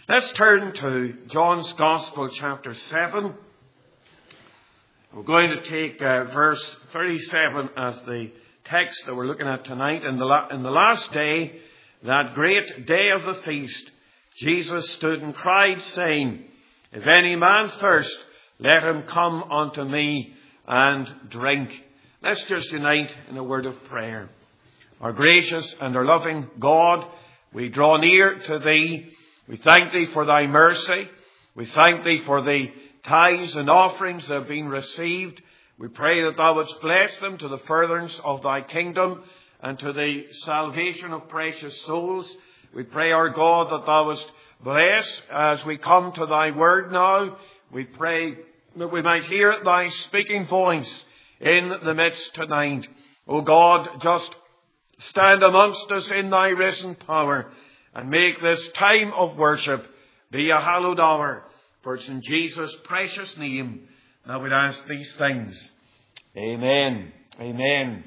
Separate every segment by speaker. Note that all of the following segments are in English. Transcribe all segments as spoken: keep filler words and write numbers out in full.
Speaker 1: Let's turn to John's Gospel, chapter seven. We're going to take uh, verse thirty-seven as the text that we're looking at tonight. In the, la- in the last day, that great day of the feast, Jesus stood and cried, saying, If any man thirst, let him come unto me and drink. Let's just unite in a word of prayer. Our gracious and our loving God, we draw near to Thee. We thank Thee for Thy mercy. We thank Thee for the tithes and offerings that have been received. We pray that Thou wouldst bless them to the furtherance of Thy kingdom and to the salvation of precious souls. We pray, our God, that Thou wouldst bless as we come to Thy word now. We pray that we might hear Thy speaking voice in the midst tonight. O God, just stand amongst us in Thy risen power and make this time of worship be a hallowed hour. For it's in Jesus' precious name that we ask these things. Amen. Amen.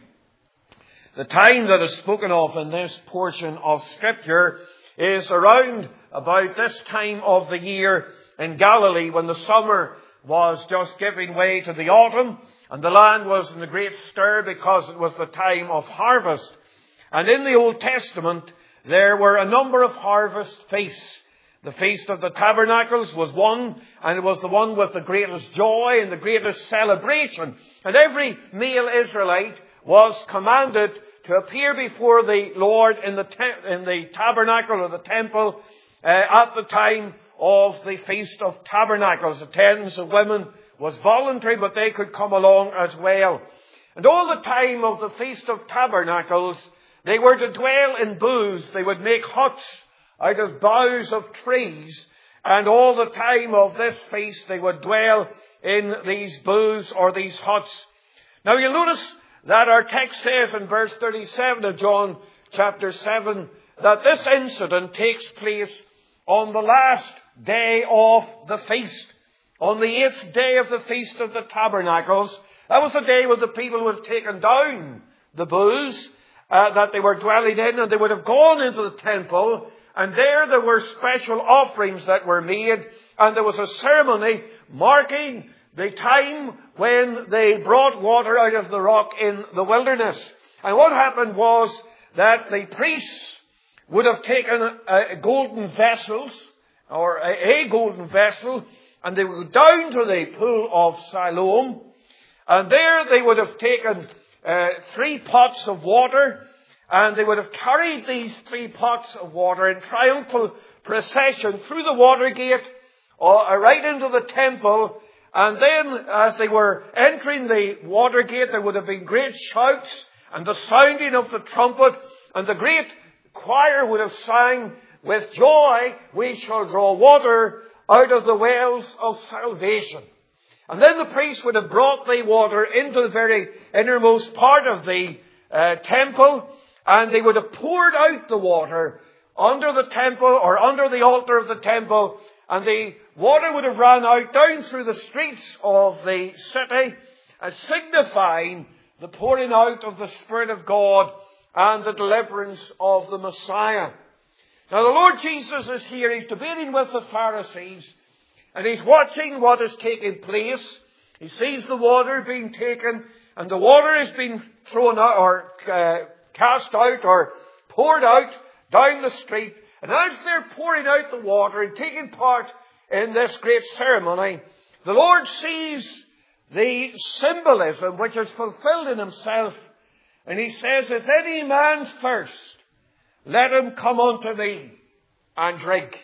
Speaker 1: The time that is spoken of in this portion of Scripture is around about this time of the year in Galilee, when the summer was just giving way to the autumn and the land was in a great stir because it was the time of harvest. And in the Old Testament, there were a number of harvest feasts. The Feast of the Tabernacles was one, and it was the one with the greatest joy and the greatest celebration. And every male Israelite was commanded to appear before the Lord in the te- in the tabernacle or the temple uh, at the time of the Feast of Tabernacles. Attendance of women was voluntary, but they could come along as well. And all the time of the Feast of Tabernacles, they were to dwell in booths. They would make huts out of boughs of trees. And all the time of this feast, they would dwell in these booths or these huts. Now you'll notice that our text says in verse thirty-seven of John chapter seven, that this incident takes place on the last day of the feast. On the eighth day of the Feast of the Tabernacles. That was the day when the people would have taken down the booths Uh, that they were dwelling in, and they would have gone into the temple, and there there were special offerings that were made, and there was a ceremony marking the time when they brought water out of the rock in the wilderness. And what happened was that the priests would have taken a, a golden vessels, or a, a golden vessel, and they would go down to the pool of Siloam, and there they would have taken Uh, three pots of water, and they would have carried these three pots of water in triumphal procession through the water gate or uh, right into the temple. And then as they were entering the water gate, there would have been great shouts and the sounding of the trumpet, and the great choir would have sang, With joy we shall draw water out of the wells of salvation. And then the priest would have brought the water into the very innermost part of the uh, temple, and they would have poured out the water under the temple or under the altar of the temple, and the water would have run out down through the streets of the city, as signifying the pouring out of the Spirit of God and the deliverance of the Messiah. Now the Lord Jesus is here. He's debating with the Pharisees, and he's watching what is taking place. He sees the water being taken, and the water is being thrown out or uh, cast out or poured out down the street. And as they're pouring out the water and taking part in this great ceremony, the Lord sees the symbolism which is fulfilled in himself. And he says, If any man thirst, let him come unto me and drink.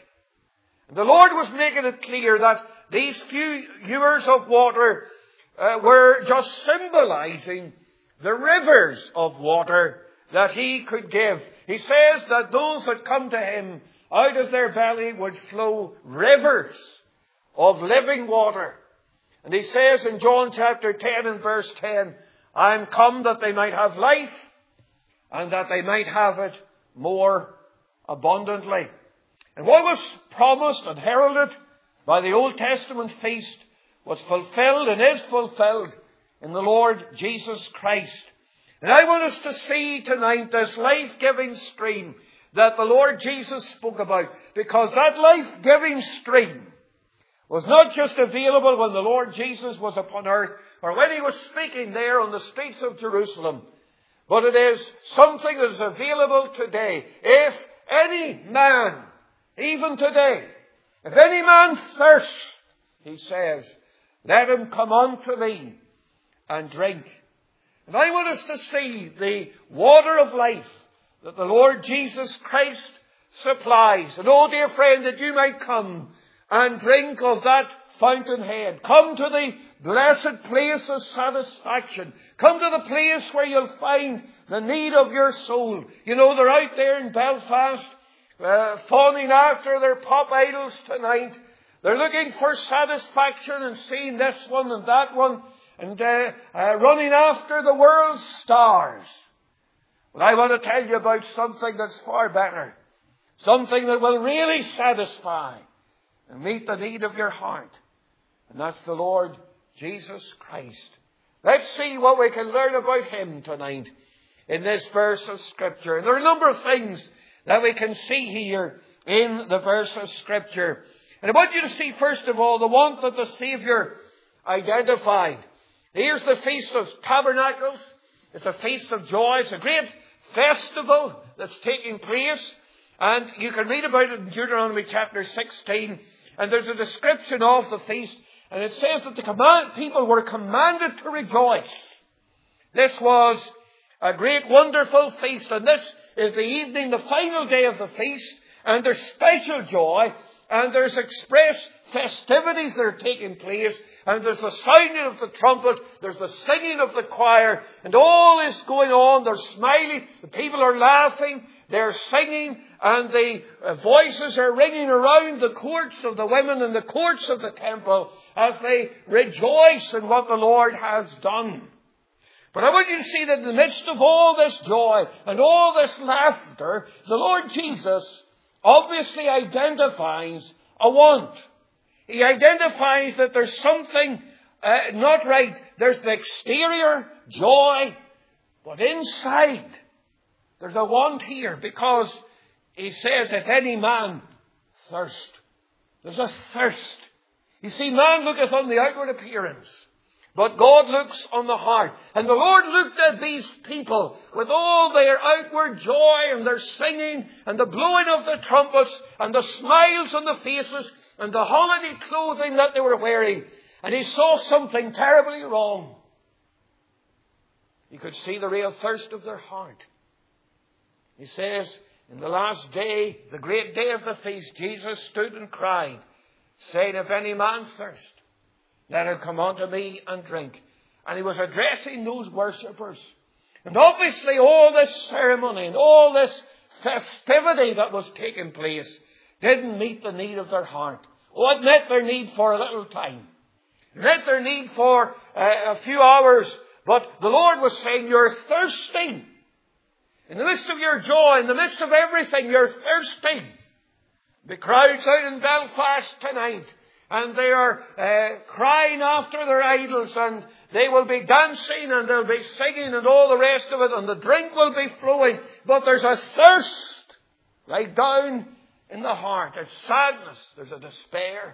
Speaker 1: The Lord was making it clear that these few ewers of water uh, were just symbolizing the rivers of water that he could give. He says that those that come to him, out of their belly would flow rivers of living water. And he says in John chapter ten and verse ten, I am come that they might have life, and that they might have it more abundantly. And what was promised and heralded by the Old Testament feast was fulfilled and is fulfilled in the Lord Jesus Christ. And I want us to see tonight this life-giving stream, that the Lord Jesus spoke about. Because that life-giving stream was not just available when the Lord Jesus was upon earth or when He was speaking there on the streets of Jerusalem, but it is something that is available today. If any man, even today, if any man thirst, He says, let him come unto me and drink. And I want us to see the water of life that the Lord Jesus Christ supplies. And oh, dear friend, that you might come and drink of that fountainhead. Come to the blessed place of satisfaction. Come to the place where you'll find the need of your soul. You know, they're out there in Belfast, uh, fawning after their pop idols tonight. They're looking for satisfaction and seeing this one and that one, and uh, uh, running after the world's stars. But I want to tell you about something that's far better. Something that will really satisfy and meet the need of your heart. And that's the Lord Jesus Christ. Let's see what we can learn about Him tonight in this verse of Scripture. And there are a number of things that we can see here in the verse of Scripture. And I want you to see, first of all, the want that the Saviour identified. Here's the Feast of Tabernacles. It's a feast of joy. It's a great festival that's taking place. And you can read about it in Deuteronomy chapter sixteen. And there's a description of the feast. And it says that the command, people were commanded to rejoice. This was a great, wonderful feast. And this is the evening, the final day of the feast. And there's special joy. And there's express festivities that are taking place. And there's the sounding of the trumpet. There's the singing of the choir. And all is going on. They're smiling. The people are laughing. They're singing. And the voices are ringing around the courts of the women and the courts of the temple as they rejoice in what the Lord has done. But I want you to see that in the midst of all this joy and all this laughter, the Lord Jesus obviously identifies a want. He identifies that there's something uh, not right. There's the exterior joy, but inside there's a want here, because He says, if any man thirst. There's a thirst. You see, man looketh on the outward appearance, but God looks on the heart. And the Lord looked at these people with all their outward joy and their singing and the blowing of the trumpets and the smiles on the faces and the holiday clothing that they were wearing. And He saw something terribly wrong. He could see the real thirst of their heart. He says, in the last day, the great day of the feast, Jesus stood and cried, saying, if any man thirst, let him come unto me and drink. And He was addressing those worshippers. And obviously all this ceremony and all this festivity that was taking place didn't meet the need of their heart. Oh, it met their need for a little time. It met their need for uh, a few hours. But the Lord was saying, you're thirsting. In the midst of your joy, in the midst of everything, you're thirsting. The crowds out in Belfast tonight, and they are uh, crying after their idols, and they will be dancing, and they'll be singing, and all the rest of it, and the drink will be flowing. But there's a thirst right down in the heart. There's sadness. There's a despair.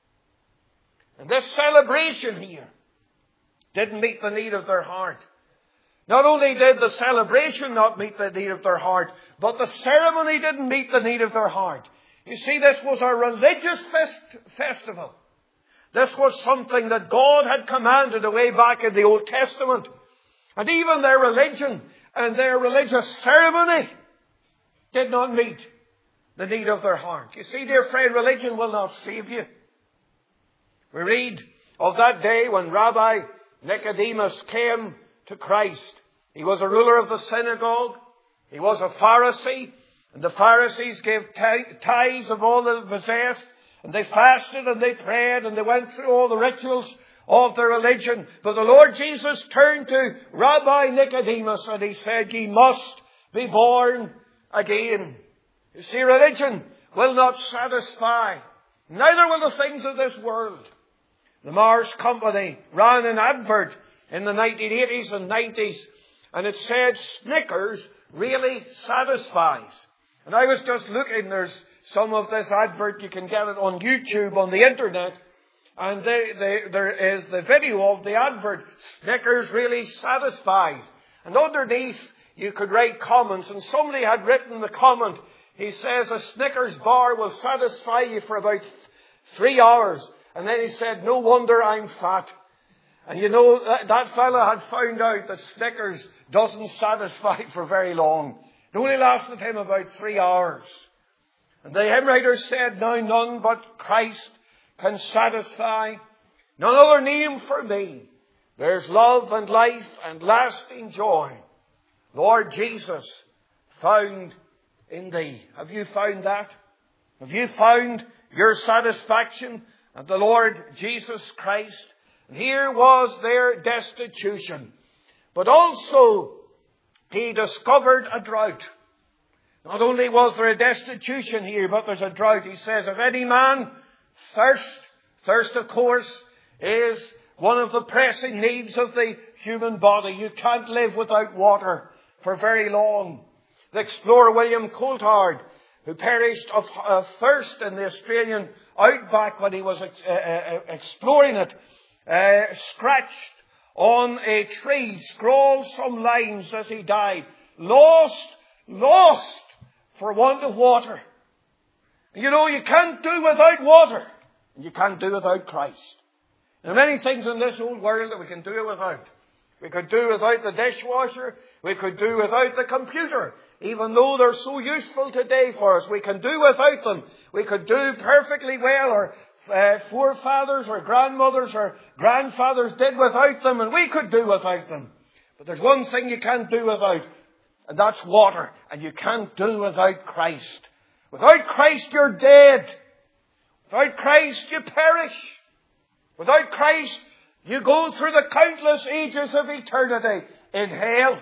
Speaker 1: And this celebration here didn't meet the need of their heart. Not only did the celebration not meet the need of their heart, but the ceremony didn't meet the need of their heart. You see, this was a religious fest- festival. This was something that God had commanded away back in the Old Testament. And even their religion and their religious ceremony did not meet the need of their heart. You see, dear friend, religion will not save you. We read of that day when Rabbi Nicodemus came to Christ. He was a ruler of the synagogue. He was a Pharisee. And the Pharisees gave tithes of all that they possessed. And they fasted and they prayed and they went through all the rituals of their religion. But the Lord Jesus turned to Rabbi Nicodemus and He said, ye must be born again. You see, religion will not satisfy. Neither will the things of this world. The Mars Company ran an advert in the nineteen eighties and nineties, and it said Snickers really satisfies. And I was just looking, there's some of this advert, you can get it on YouTube, on the internet. And they, they, there is the video of the advert, Snickers really satisfies. And underneath you could write comments, and somebody had written the comment, he says a Snickers bar will satisfy you for about three hours. And then he said, no wonder I'm fat. And you know, that, that fella had found out that Snickers doesn't satisfy for very long. It only lasted him about three hours. And the hymn writer said, now none but Christ can satisfy, none other name for me. There's love and life and lasting joy, Lord Jesus, found in thee. Have you found that? Have you found your satisfaction in the Lord Jesus Christ? And here was their destitution. But also, he discovered a drought. Not only was there a destitution here, but there's a drought. He says, if any man thirst, thirst of course is one of the pressing needs of the human body. You can't live without water for very long. The explorer William Coulthard, who perished of uh, thirst in the Australian outback when he was uh, uh, exploring it, uh, scratched on a tree, scrawled some lines as he died. Lost, lost for want of water. You know, you can't do without water. And you can't do without Christ. There are many things in this old world that we can do without. We could do without the dishwasher. We could do without the computer. Even though they're so useful today for us, we can do without them. We could do perfectly well. Our uh, forefathers or grandmothers or grandfathers did without them, and we could do without them. But there's one thing you can't do without, and that's water. And you can't do without Christ. Without Christ, you're dead. Without Christ, you perish. Without Christ, you go through the countless ages of eternity in hell.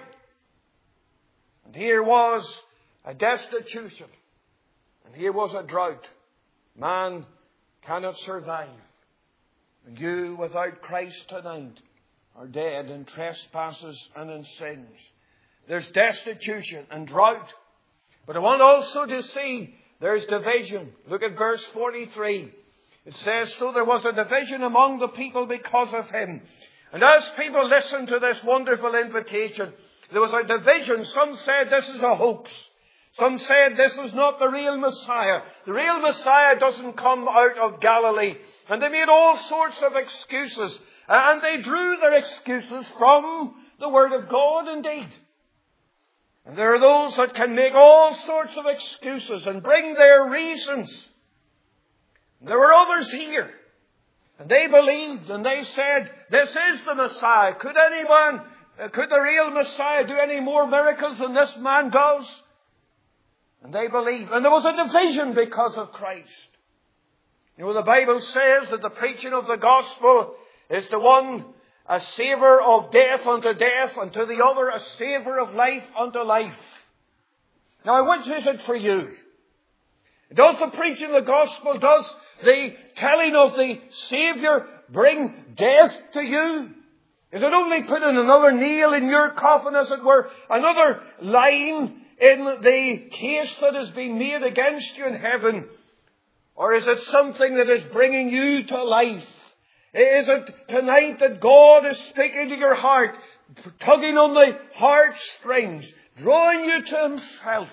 Speaker 1: And here was a destitution. And here was a drought. Man cannot survive. And you, without Christ tonight, are dead in trespasses and in sins. There's destitution and drought. But I want also to see there's division. Look at verse forty-three. It says, so there was a division among the people because of him. And as people listened to this wonderful invitation, there was a division. Some said this is a hoax. Some said this is not the real Messiah. The real Messiah doesn't come out of Galilee. And they made all sorts of excuses. And they drew their excuses from the Word of God indeed. And there are those that can make all sorts of excuses and bring their reasons. There were others here. And they believed and they said, this is the Messiah. Could anyone, could the real Messiah do any more miracles than this man does? And they believed. And there was a division because of Christ. You know, the Bible says that the preaching of the gospel is to one a savour of death unto death, and to the other a savour of life unto life. Now, which is it for you? Does the preaching of the gospel, does the telling of the Saviour bring death to you? Is it only putting another nail in your coffin, as it were, another line in the case that has been made against you in heaven? Or is it something that is bringing you to life? Is it tonight that God is speaking to your heart, tugging on the heartstrings, drawing you to Himself?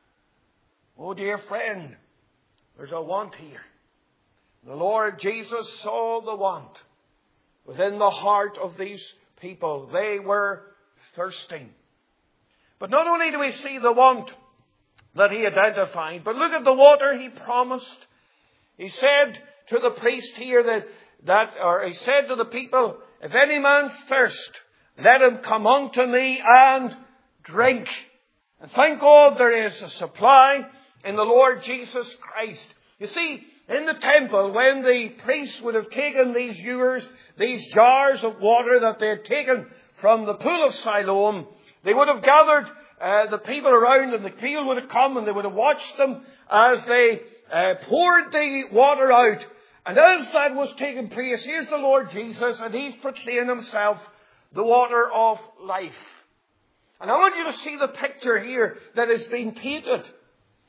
Speaker 1: Oh, dear friend, there's a want here. The Lord Jesus saw the want within the heart of these people. They were thirsting. But not only do we see the want that He identified, but look at the water He promised. He said to the priest here that, that or He said to the people, if any man thirst, let him come unto me and drink. And thank God there is a supply in the Lord Jesus Christ. You see, in the temple, when the priests would have taken these ewers, these jars of water that they had taken from the pool of Siloam, they would have gathered uh, the people around, and the field would have come, and they would have watched them as they uh, poured the water out. And as that was taking place, here's the Lord Jesus, and He's proclaiming Himself the water of life. And I want you to see the picture here that has been painted.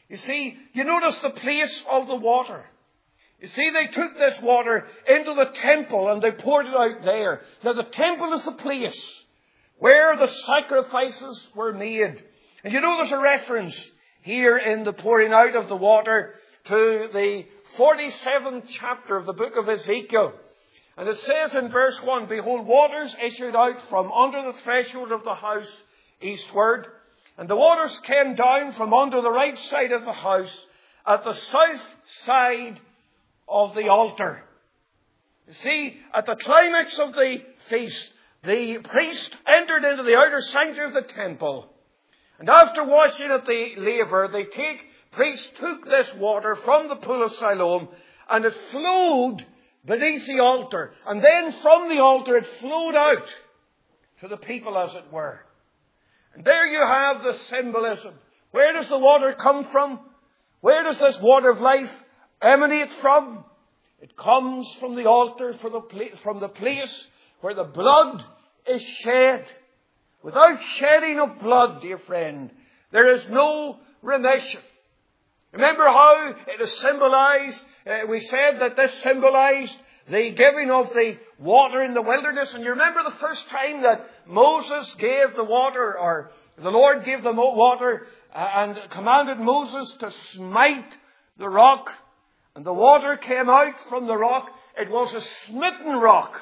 Speaker 1: You see, you notice the place of the water. You see, they took this water into the temple and they poured it out there. Now, the temple is the place where the sacrifices were made. And you know there's a reference here in the pouring out of the water to the forty-seventh chapter of the book of Ezekiel. And it says in verse one, "Behold, waters issued out from under the threshold of the house eastward, and the waters came down from under the right side of the house at the south side of the altar." You see, at the climax of the feast, the priest entered into the outer sanctuary of the temple. And after washing at the laver, they take, priest took this water from the pool of Siloam, and it flowed beneath the altar. And then from the altar it flowed out to the people, as it were. And there you have the symbolism. Where does the water come from? Where does this water of life emanate from? It comes from the altar, for the pla- from the place where the blood is shed. Without shedding of blood, dear friend, there is no remission. Remember how it is symbolized? Uh, we said that this symbolized the giving of the water in the wilderness. And you remember the first time that Moses gave the water, or the Lord gave the water uh, and commanded Moses to smite the rock. And the water came out from the rock. It was a smitten rock.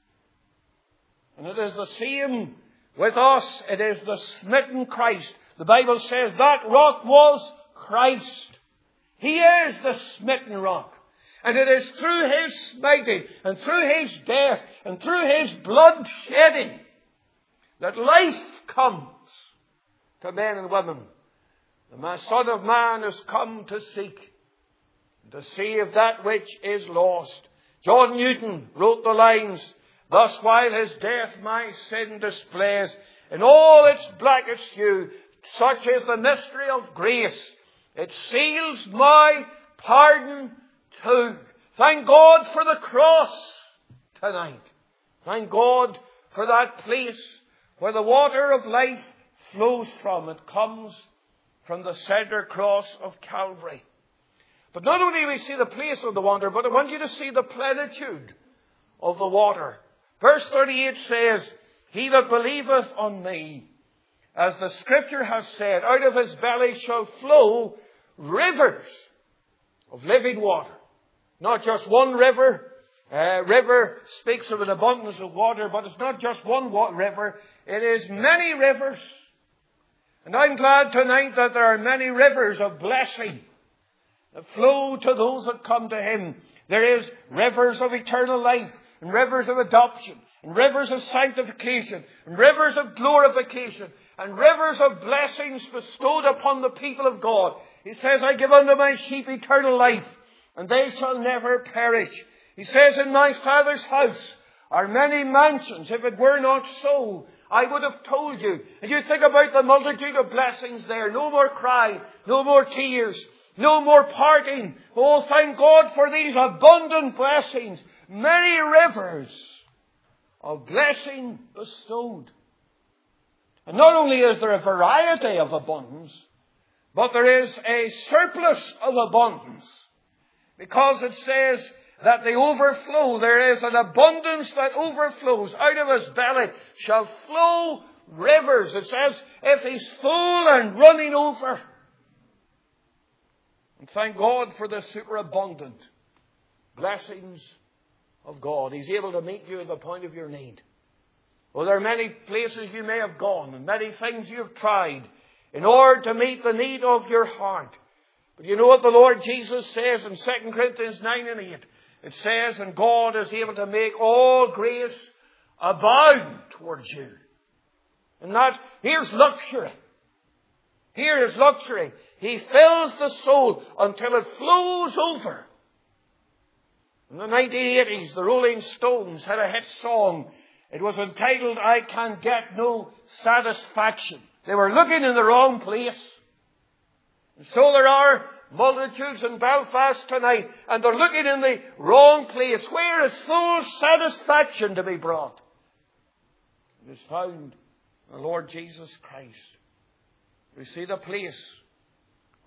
Speaker 1: And it is the same with us. It is the smitten Christ. The Bible says that rock was Christ. He is the smitten rock. And it is through His smiting and through His death and through His blood shedding that life comes to men and women. The Son of Man has come to seek and to save that which is lost. John Newton wrote the lines, "Thus while His death my sin displays, in all its blackest hue, such is the mystery of grace. It seals my pardon too." Thank God for the cross tonight. Thank God for that place where the water of life flows from. It comes from the center cross of Calvary. But not only do we see the place of the water, but I want you to see the plenitude of the water. Verse thirty-eight says, "He that believeth on me, as the Scripture hath said, out of his belly shall flow rivers of living water." Not just one river. Uh, river speaks of an abundance of water, but it's not just one wa- river. It is many rivers. And I'm glad tonight that there are many rivers of blessing that flow to those that come to Him. There is rivers of eternal life, and rivers of adoption, and rivers of sanctification, and rivers of glorification, and rivers of blessings bestowed upon the people of God. He says, "I give unto my sheep eternal life, and they shall never perish." He says, "In my Father's house are many mansions. If it were not so, I would have told you." And you think about the multitude of blessings there. No more crying, no more tears, no more parting. Oh, thank God for these abundant blessings. Many rivers of blessing bestowed. And not only is there a variety of abundance, but there is a surplus of abundance. Because it says that the overflow, there is an abundance that overflows. Out of His belly shall flow rivers. It says, if He's full and running over. And thank God for the superabundant blessings of God. He's able to meet you at the point of your need. Well, there are many places you may have gone and many things you have tried in order to meet the need of your heart. But you know what the Lord Jesus says in Second Corinthians nine and eight? It says, "And God is able to make all grace abound towards you." And that, here's luxury. Here is luxury. He fills the soul until it flows over. In the nineteen eighties, the Rolling Stones had a hit song. It was entitled, "I Can Get No Satisfaction." They were looking in the wrong place. And so there are multitudes in Belfast tonight, and they're looking in the wrong place. Where is full satisfaction to be brought? It is found in the Lord Jesus Christ. We see the place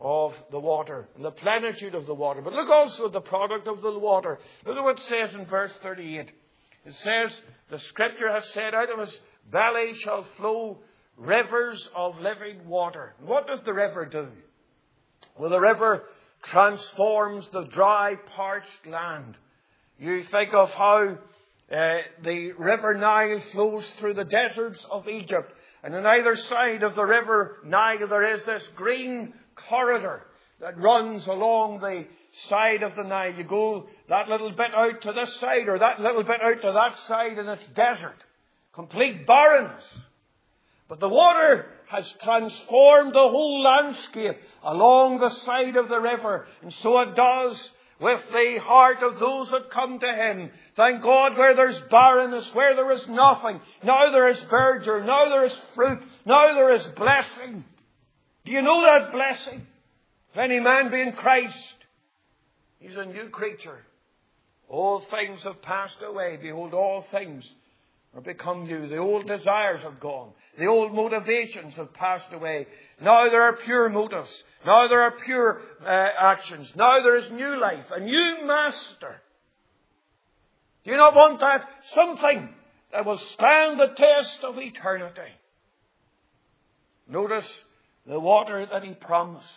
Speaker 1: of the water and the plenitude of the water. But look also at the product of the water. Look at what it says in verse thirty-eight. It says, the Scripture has said, out of his belly shall flow rivers of living water. And what does the river do? Well, the river transforms the dry, parched land. You think of how uh, the river Nile flows through the deserts of Egypt. And on either side of the river Nile there is this green corridor that runs along the side of the Nile. You go that little bit out to this side or that little bit out to that side and it's desert. Complete barrenness. But the water has transformed the whole landscape along the side of the river. And so it does with the heart of those that come to Him. Thank God, where there's barrenness, where there is nothing, now there is verdure, now there is fruit, now there is blessing. Do you know that blessing? If any man be in Christ, he's a new creature. All things have passed away. Behold, all things are become new. The old desires have gone. The old motivations have passed away. Now there are pure motives. Now there are pure uh, actions. Now there is new life, a new master. Do you not want that? Something that will stand the test of eternity. Notice the water that He promised.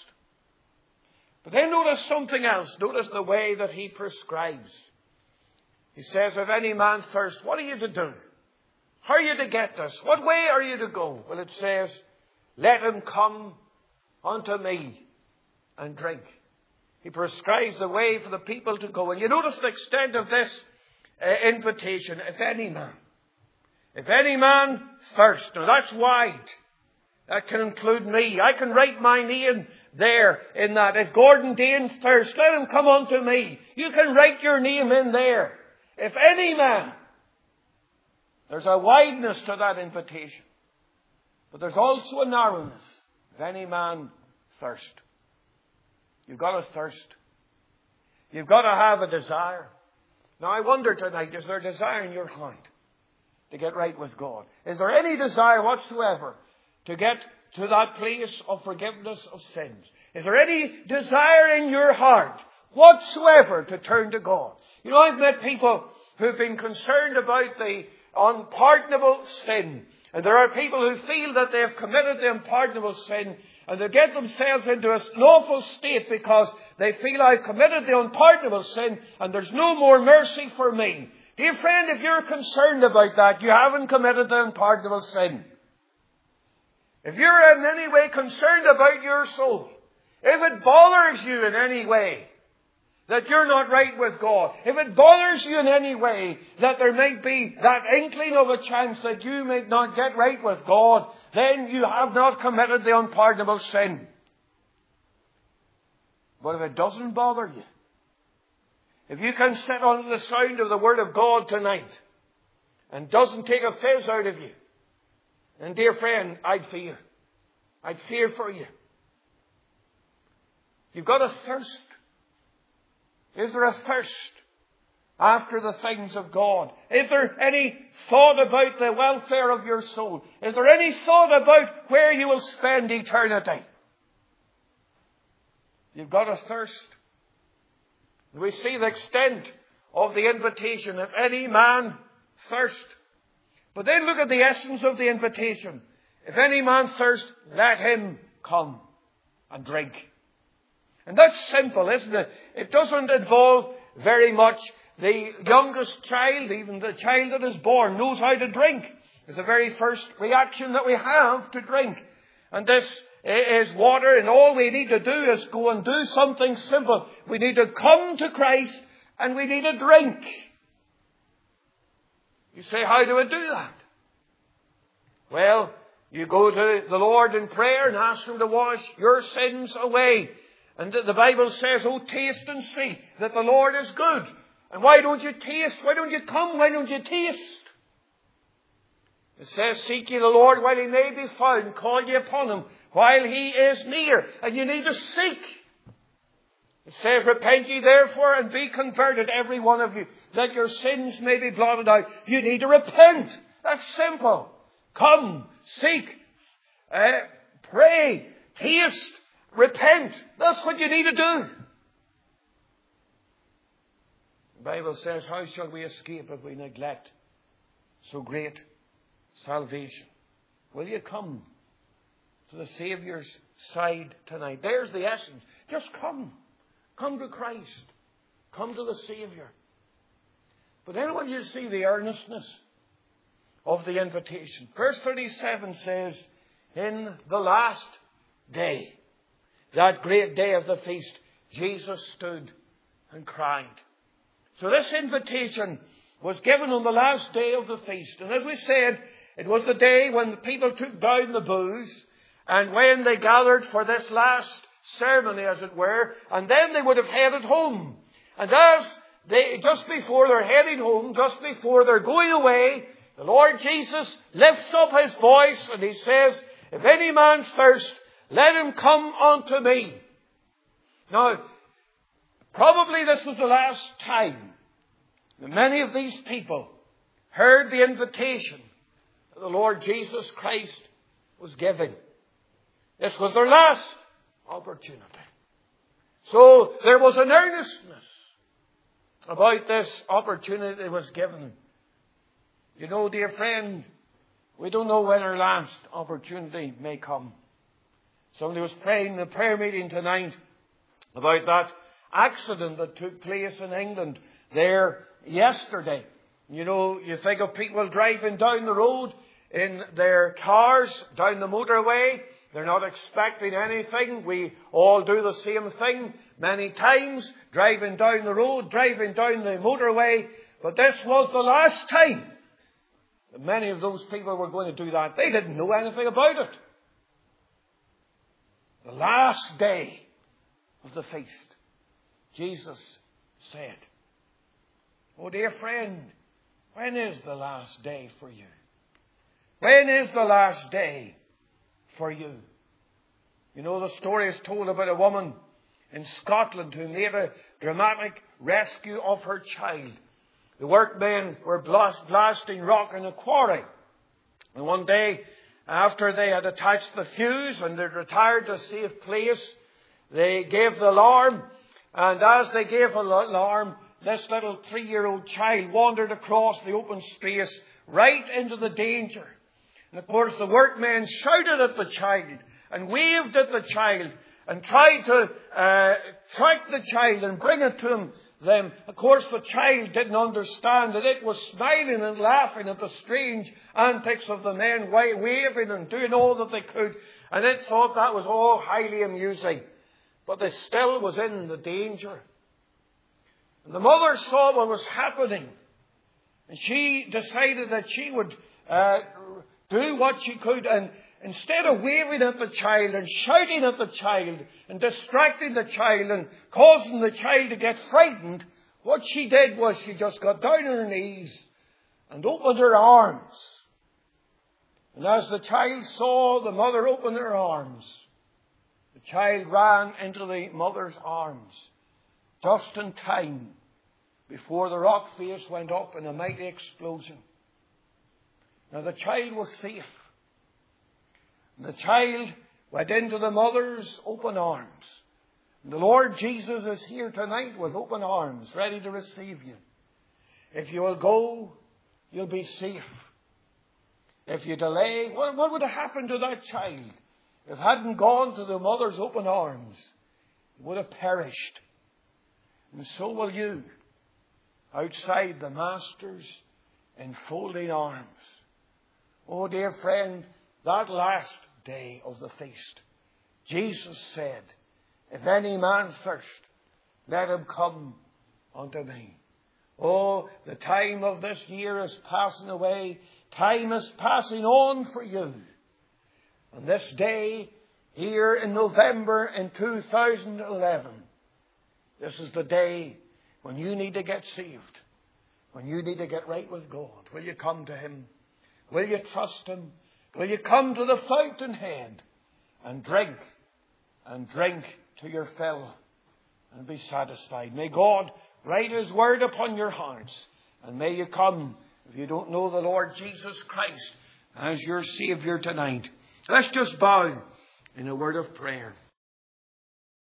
Speaker 1: But then notice something else. Notice the way that He prescribes. He says, if any man thirst, what are you to do? How are you to get this? What way are you to go? Well, it says, let him come unto me and drink. He prescribes the way for the people to go. And you notice the extent of this uh, invitation, if any man. If any man thirst. Now that's wide. That can include me. I can write my name there in that. If Gordon Dane thirst, let him come unto me. You can write your name in there. If any man. There's a wideness to that invitation. But there's also a narrowness. If any man thirst. You've got to thirst. You've got to have a desire. Now I wonder tonight, is there a desire in your heart to get right with God? Is there any desire whatsoever to get to that place of forgiveness of sins? Is there any desire in your heart whatsoever to turn to God? You know, I've met people who've been concerned about the unpardonable sin. And there are people who feel that they have committed the unpardonable sin and they get themselves into a lawful state because they feel I've committed the unpardonable sin and there's no more mercy for me. Dear friend, if you're concerned about that, you haven't committed the unpardonable sin. If you're in any way concerned about your soul, if it bothers you in any way that you're not right with God, if it bothers you in any way that there might be that inkling of a chance that you may not get right with God, then you have not committed the unpardonable sin. But if it doesn't bother you, if you can sit under the sound of the Word of God tonight and doesn't take a fizz out of you, then dear friend, I'd fear. I'd fear for you. You've got a thirst. Is there a thirst after the things of God? Is there any thought about the welfare of your soul? Is there any thought about where you will spend eternity? You've got a thirst. We see the extent of the invitation. If any man thirst. But then look at the essence of the invitation. If any man thirst, let him come and drink. And that's simple, isn't it? It doesn't involve very much. The youngest child, even the child that is born, knows how to drink. It's the very first reaction that we have to drink. And this is water, and all we need to do is go and do something simple. We need to come to Christ and we need to drink. You say, how do I do that? Well, you go to the Lord in prayer and ask Him to wash your sins away. And the Bible says, oh, taste and see that the Lord is good. And why don't you taste? Why don't you come? Why don't you taste? It says, seek ye the Lord while He may be found. Call ye upon Him while He is near. And you need to seek. It says, repent ye therefore and be converted, every one of you, that your sins may be blotted out. You need to repent. That's simple. Come, seek, uh, pray, taste, repent. That's what you need to do. The Bible says, how shall we escape if we neglect so great salvation? Will you come to the Saviour's side tonight? There's the essence. Just come. Come to Christ. Come to the Saviour. But then when you see the earnestness of the invitation. Verse thirty-seven says, in the last day, that great day of the feast, Jesus stood and cried. So this invitation was given on the last day of the feast. And as we said, it was the day when the people took down the booths and when they gathered for this last ceremony, as it were, and then they would have headed home. And as they, just before they're heading home, just before they're going away, the Lord Jesus lifts up His voice and He says, if any man thirst, let him come unto me. Now, probably this was the last time that many of these people heard the invitation that the Lord Jesus Christ was giving. This was their last opportunity. So there was an earnestness about this opportunity that was given. You know, dear friend, we don't know when our last opportunity may come. Somebody was praying in a prayer meeting tonight about that accident that took place in England there yesterday. You know, you think of people driving down the road in their cars, down the motorway. They're not expecting anything. We all do the same thing many times, driving down the road, driving down the motorway. But this was the last time that many of those people were going to do that. They didn't know anything about it. The last day of the feast, Jesus said, oh dear friend, when is the last day for you? When is the last day for you? You know, the story is told about a woman in Scotland who made a dramatic rescue of her child. The workmen were blast, blasting rock in a quarry. And one day, after they had attached the fuse and they'd retired to a safe place, they gave the alarm. And as they gave the alarm, this little three-year-old child wandered across the open space right into the danger. And of course, the workmen shouted at the child and waved at the child and tried to uh, track the child and bring it to him. Them. Of course, the child didn't understand that it was smiling and laughing at the strange antics of the men, waving and doing all that they could. And it thought that was all highly amusing. But it still was in the danger. And the mother saw what was happening. And she decided that she would uh, do what she could. And instead of waving at the child and shouting at the child and distracting the child and causing the child to get frightened, what she did was she just got down on her knees and opened her arms. And as the child saw the mother open her arms, the child ran into the mother's arms just in time before the rock face went up in a mighty explosion. Now the child was safe. The child went into the mother's open arms. And the Lord Jesus is here tonight with open arms, ready to receive you. If you will go, you'll be safe. If you delay, what, what would have happened to that child if it hadn't gone to the mother's open arms? It would have perished. And so will you, outside the Master's enfolding arms. Oh, dear friend, that last day of the feast, Jesus said, if any man thirst, let him come unto me. Oh, the time of this year is passing away. Time is passing on for you. And this day, here in November in two thousand eleven, this is the day when you need to get saved, when you need to get right with God. Will you come to Him? Will you trust Him? Will you come to the fountainhead and drink and drink to your fill and be satisfied? May God write His word upon your hearts, and may you come, if you don't know the Lord Jesus Christ as your Saviour tonight. Let's just bow in a word of prayer.